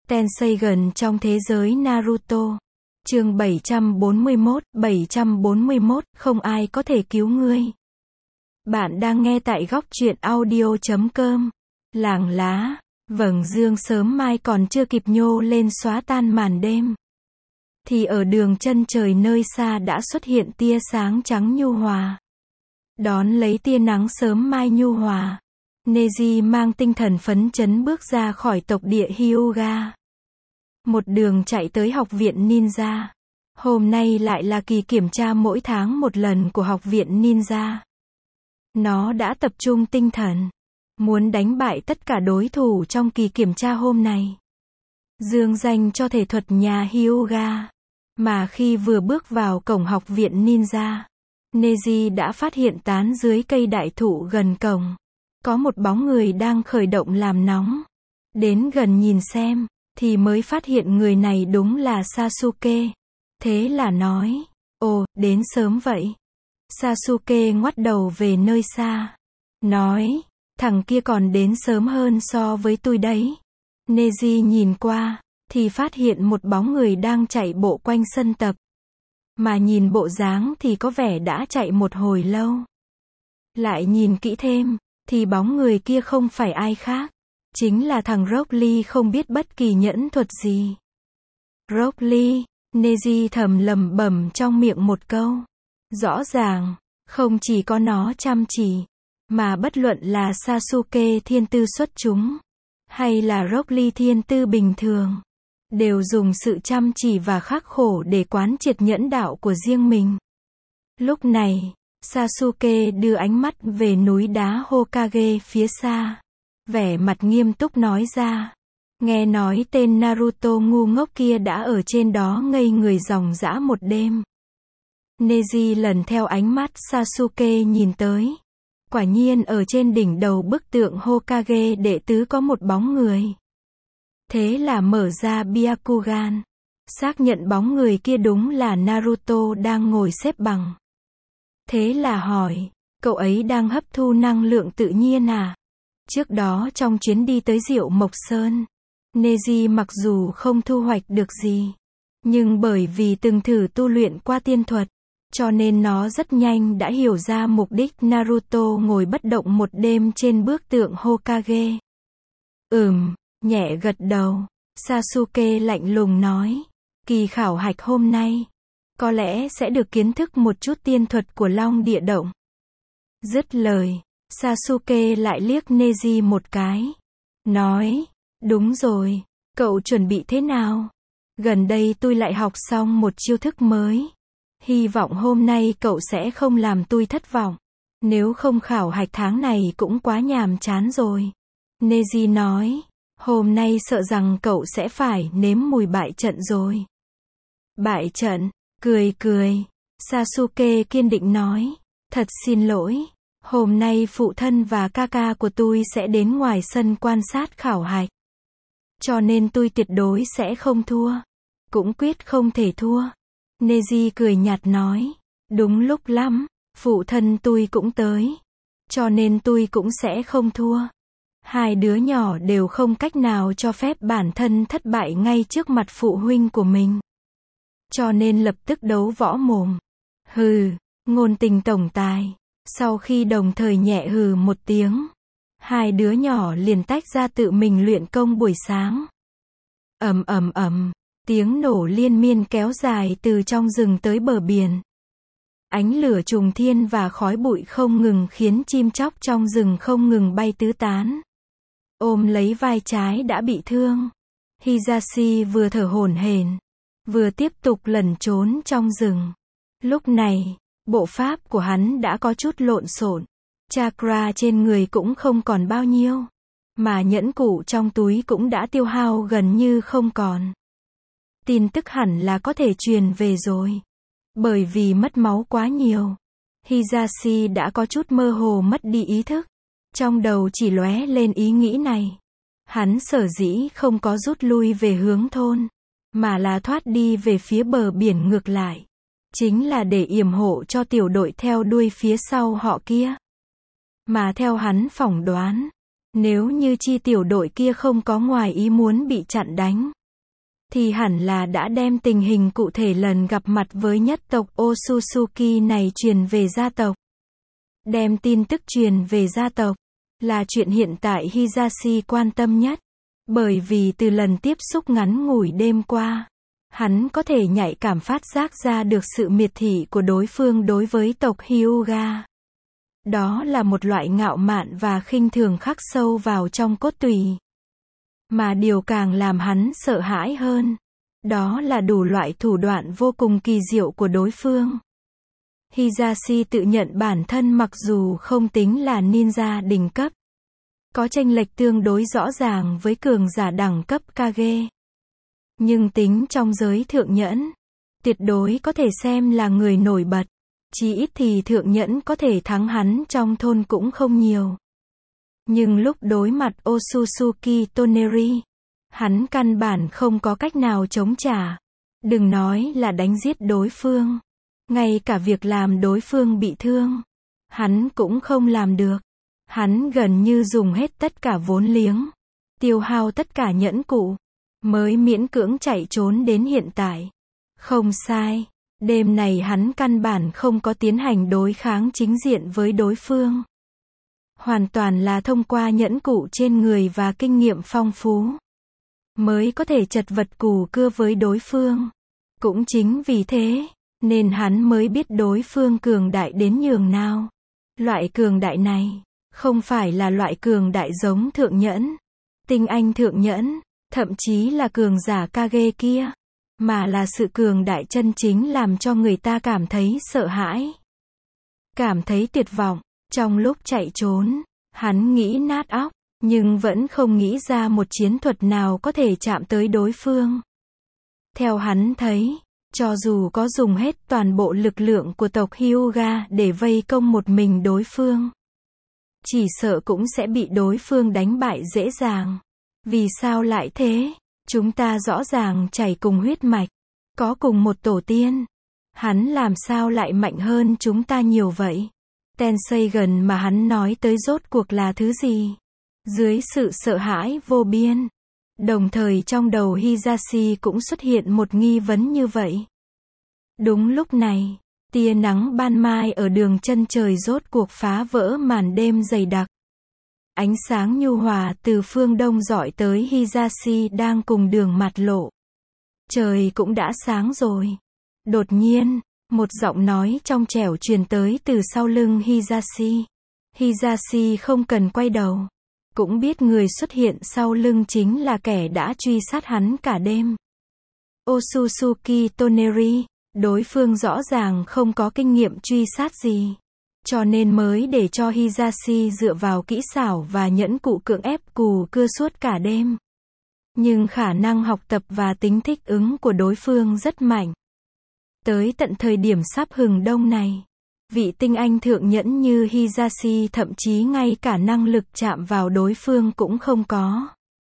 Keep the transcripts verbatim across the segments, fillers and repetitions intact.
Tenseigan trong thế giới Naruto. Chương bảy trăm bốn mươi mốt, bảy trăm bốn mươi mốt, không ai có thể cứu ngươi. Bạn đang nghe tại góc truyện audio chấm com. Làng lá, vầng dương sớm mai còn chưa kịp nhô lên xóa tan màn đêm. Thì ở đường chân trời nơi xa đã xuất hiện tia sáng trắng nhu hòa. Đón lấy tia nắng sớm mai nhu hòa, Neji mang tinh thần phấn chấn bước ra khỏi tộc địa Hyuga. Một đường chạy tới học viện ninja. Hôm nay lại là kỳ kiểm tra mỗi tháng một lần của học viện ninja. Nó đã tập trung tinh thần, muốn đánh bại tất cả đối thủ trong kỳ kiểm tra hôm nay. Dương danh cho thể thuật nhà Hyuga. Mà khi vừa bước vào cổng học viện ninja, Neji đã phát hiện tán dưới cây đại thụ gần cổng. Có một bóng người đang khởi động làm nóng. Đến gần nhìn xem, thì mới phát hiện người này đúng là Sasuke. Thế là nói, ồ, đến sớm vậy. Sasuke ngoắt đầu về nơi xa. Nói, thằng kia còn đến sớm hơn so với tôi đấy. Neji nhìn qua, thì phát hiện một bóng người đang chạy bộ quanh sân tập. Mà nhìn bộ dáng thì có vẻ đã chạy một hồi lâu. Lại nhìn kỹ thêm, thì bóng người kia không phải ai khác. Chính là thằng Rock Lee không biết bất kỳ nhẫn thuật gì. Rock Lee, Neji thầm lẩm bẩm trong miệng một câu. Rõ ràng, không chỉ có nó chăm chỉ, mà bất luận là Sasuke thiên tư xuất chúng, hay là Rock Lee thiên tư bình thường, đều dùng sự chăm chỉ và khắc khổ để quán triệt nhẫn đạo của riêng mình. Lúc này, Sasuke đưa ánh mắt về núi đá Hokage phía xa. Vẻ mặt nghiêm túc nói ra. Nghe nói tên Naruto ngu ngốc kia đã ở trên đó ngây người ròng rã một đêm. Neji lần theo ánh mắt Sasuke nhìn tới. Quả nhiên ở trên đỉnh đầu bức tượng Hokage đệ tứ có một bóng người. Thế là mở ra Byakugan. Xác nhận bóng người kia đúng là Naruto đang ngồi xếp bằng. Thế là hỏi, cậu ấy đang hấp thu năng lượng tự nhiên à? Trước đó trong chuyến đi tới Diệu Mộc Sơn, Neji mặc dù không thu hoạch được gì, nhưng bởi vì từng thử tu luyện qua tiên thuật, cho nên nó rất nhanh đã hiểu ra mục đích Naruto ngồi bất động một đêm trên bức tượng Hokage. Ừm, nhẹ gật đầu, Sasuke lạnh lùng nói, kỳ khảo hạch hôm nay, có lẽ sẽ được kiến thức một chút tiên thuật của Long Địa Động. Dứt lời, Sasuke lại liếc Neji một cái. Nói, đúng rồi, cậu chuẩn bị thế nào? Gần đây tôi lại học xong một chiêu thức mới. Hy vọng hôm nay cậu sẽ không làm tôi thất vọng. Nếu không khảo hạch tháng này cũng quá nhàm chán rồi. Neji nói, hôm nay sợ rằng cậu sẽ phải nếm mùi bại trận rồi. Bại trận, cười cười. Sasuke kiên định nói, thật xin lỗi. Hôm nay phụ thân và ca ca của tôi sẽ đến ngoài sân quan sát khảo hạch. Cho nên tôi tuyệt đối sẽ không thua. Cũng quyết không thể thua. Neji cười nhạt nói. Đúng lúc lắm, phụ thân tôi cũng tới. Cho nên tôi cũng sẽ không thua. Hai đứa nhỏ đều không cách nào cho phép bản thân thất bại ngay trước mặt phụ huynh của mình. Cho nên lập tức đấu võ mồm. Hừ, ngôn tình tổng tài. Sau khi đồng thời nhẹ hừ một tiếng, hai đứa nhỏ liền tách ra tự mình luyện công buổi sáng. Ầm ầm ầm, tiếng nổ liên miên kéo dài từ trong rừng tới bờ biển. Ánh lửa trùng thiên và khói bụi không ngừng khiến chim chóc trong rừng không ngừng bay tứ tán. Ôm lấy vai trái đã bị thương, Hisashi vừa thở hổn hển, vừa tiếp tục lẩn trốn trong rừng. Lúc này, bộ pháp của hắn đã có chút lộn xộn, chakra trên người cũng không còn bao nhiêu, mà nhẫn cụ trong túi cũng đã tiêu hao gần như không còn. Tin tức hẳn là có thể truyền về rồi. Bởi vì mất máu quá nhiều, Hisashi đã có chút mơ hồ mất đi ý thức. Trong đầu chỉ lóe lên ý nghĩ này. Hắn sở dĩ không có rút lui về hướng thôn, mà là thoát đi về phía bờ biển ngược lại. Chính là để yểm hộ cho tiểu đội theo đuôi phía sau họ kia. Mà theo hắn phỏng đoán, nếu như chi tiểu đội kia không có ngoài ý muốn bị chặn đánh, thì hẳn là đã đem tình hình cụ thể lần gặp mặt với nhất tộc Otsutsuki này truyền về gia tộc. Đem tin tức truyền về gia tộc là chuyện hiện tại Hisashi quan tâm nhất, bởi vì từ lần tiếp xúc ngắn ngủi đêm qua, hắn có thể nhạy cảm phát giác ra được sự miệt thị của đối phương đối với tộc Hyuga. Đó là một loại ngạo mạn và khinh thường khắc sâu vào trong cốt tủy. Mà điều càng làm hắn sợ hãi hơn, đó là đủ loại thủ đoạn vô cùng kỳ diệu của đối phương. Hisashi tự nhận bản thân mặc dù không tính là ninja đỉnh cấp, có chênh lệch tương đối rõ ràng với cường giả đẳng cấp Kage, nhưng tính trong giới thượng nhẫn, tuyệt đối có thể xem là người nổi bật. Chỉ ít thì thượng nhẫn có thể thắng hắn trong thôn cũng không nhiều. Nhưng lúc đối mặt Otsutsuki Toneri, hắn căn bản không có cách nào chống trả. Đừng nói là đánh giết đối phương, ngay cả việc làm đối phương bị thương, hắn cũng không làm được. Hắn gần như dùng hết tất cả vốn liếng, tiêu hao tất cả nhẫn cụ, mới miễn cưỡng chạy trốn đến hiện tại. Không sai, đêm này hắn căn bản không có tiến hành đối kháng chính diện với đối phương. Hoàn toàn là thông qua nhẫn cụ trên người và kinh nghiệm phong phú, mới có thể chật vật cù cưa với đối phương. Cũng chính vì thế, nên hắn mới biết đối phương cường đại đến nhường nào. Loại cường đại này, không phải là loại cường đại giống thượng nhẫn, tinh anh thượng nhẫn, thậm chí là cường giả Kage kia, mà là sự cường đại chân chính làm cho người ta cảm thấy sợ hãi, cảm thấy tuyệt vọng. Trong lúc chạy trốn, hắn nghĩ nát óc, nhưng vẫn không nghĩ ra một chiến thuật nào có thể chạm tới đối phương. Theo hắn thấy, cho dù có dùng hết toàn bộ lực lượng của tộc Hyuga để vây công một mình đối phương, chỉ sợ cũng sẽ bị đối phương đánh bại dễ dàng. Vì sao lại thế? Chúng ta rõ ràng chảy cùng huyết mạch, có cùng một tổ tiên. Hắn làm sao lại mạnh hơn chúng ta nhiều vậy? Tenseigan mà hắn nói tới rốt cuộc là thứ gì? Dưới sự sợ hãi vô biên, đồng thời trong đầu Hisashi cũng xuất hiện một nghi vấn như vậy. Đúng lúc này, tia nắng ban mai ở đường chân trời rốt cuộc phá vỡ màn đêm dày đặc. Ánh sáng nhu hòa từ phương đông rọi tới Hisashi đang cùng đường mặt lộ. Trời cũng đã sáng rồi. Đột nhiên, một giọng nói trong trẻo truyền tới từ sau lưng Hisashi. Hisashi không cần quay đầu, cũng biết người xuất hiện sau lưng chính là kẻ đã truy sát hắn cả đêm. Otsutsuki Toneri, đối phương rõ ràng không có kinh nghiệm truy sát gì, cho nên mới để cho Hisashi dựa vào kỹ xảo và nhẫn cụ cưỡng ép cù cưa suốt cả đêm. Nhưng khả năng học tập và tính thích ứng của đối phương rất mạnh. Tới tận thời điểm sắp hừng đông này, vị tinh anh thượng nhẫn như Hisashi thậm chí ngay cả năng lực chạm vào đối phương cũng không có.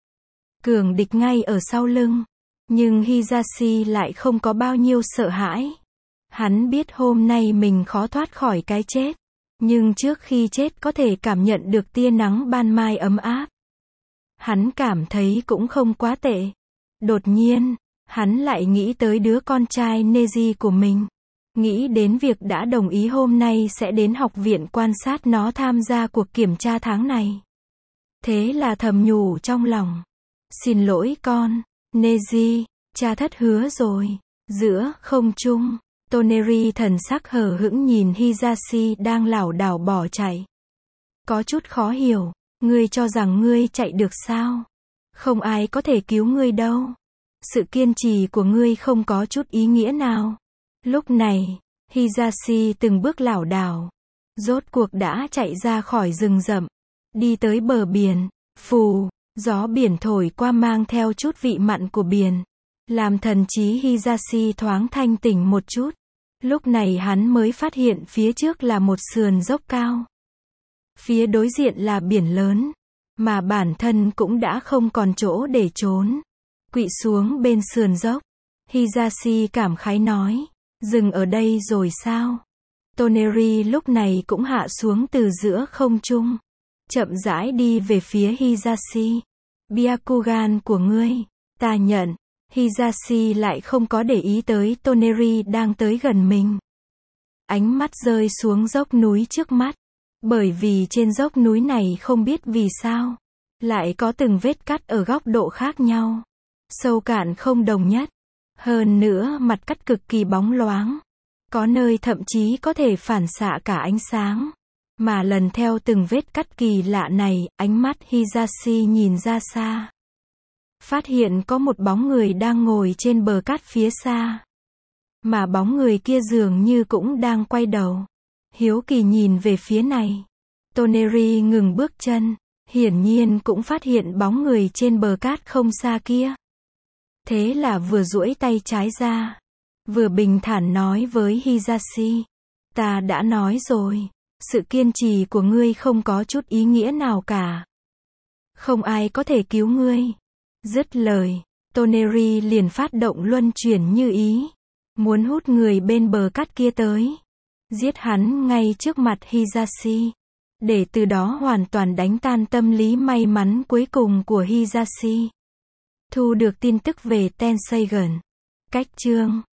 Cường địch ngay ở sau lưng, nhưng Hisashi lại không có bao nhiêu sợ hãi. Hắn biết hôm nay mình khó thoát khỏi cái chết, nhưng trước khi chết có thể cảm nhận được tia nắng ban mai ấm áp. Hắn cảm thấy cũng không quá tệ. Đột nhiên, hắn lại nghĩ tới đứa con trai Neji của mình. Nghĩ đến việc đã đồng ý hôm nay sẽ đến học viện quan sát nó tham gia cuộc kiểm tra tháng này. Thế là thầm nhủ trong lòng. Xin lỗi con, Neji, cha thất hứa rồi. Giữa không trung, Toneri thần sắc hờ hững nhìn Hisashi đang lảo đảo bỏ chạy. Có chút khó hiểu, ngươi cho rằng ngươi chạy được sao? Không ai có thể cứu ngươi đâu. Sự kiên trì của ngươi không có chút ý nghĩa nào. Lúc này, Hisashi từng bước lảo đảo, rốt cuộc đã chạy ra khỏi rừng rậm, đi tới bờ biển. Phù, gió biển thổi qua mang theo chút vị mặn của biển, làm thần trí Hisashi thoáng thanh tỉnh một chút. Lúc này hắn mới phát hiện phía trước là một sườn dốc cao. Phía đối diện là biển lớn, mà bản thân cũng đã không còn chỗ để trốn. Quỵ xuống bên sườn dốc, Hisashi cảm khái nói, dừng ở đây rồi sao? Toneri lúc này cũng hạ xuống từ giữa không trung, chậm rãi đi về phía Hisashi. Byakugan của ngươi, ta nhận. Hisashi lại không có để ý tới Toneri đang tới gần mình. Ánh mắt rơi xuống dốc núi trước mắt. Bởi vì trên dốc núi này không biết vì sao, lại có từng vết cắt ở góc độ khác nhau. Sâu cạn không đồng nhất. Hơn nữa mặt cắt cực kỳ bóng loáng. Có nơi thậm chí có thể phản xạ cả ánh sáng. Mà lần theo từng vết cắt kỳ lạ này, ánh mắt Hisashi nhìn ra xa. Phát hiện có một bóng người đang ngồi trên bờ cát phía xa. Mà bóng người kia dường như cũng đang quay đầu. Hiếu kỳ nhìn về phía này. Toneri ngừng bước chân. Hiển nhiên cũng phát hiện bóng người trên bờ cát không xa kia. Thế là vừa duỗi tay trái ra. Vừa bình thản nói với Hisashi. Ta đã nói rồi. Sự kiên trì của ngươi không có chút ý nghĩa nào cả. Không ai có thể cứu ngươi. Dứt lời, Toneri liền phát động luân chuyển như ý. Muốn hút người bên bờ cát kia tới. Giết hắn ngay trước mặt Hisashi. Để từ đó hoàn toàn đánh tan tâm lý may mắn cuối cùng của Hisashi. Thu được tin tức về Tenseigan. Cách chương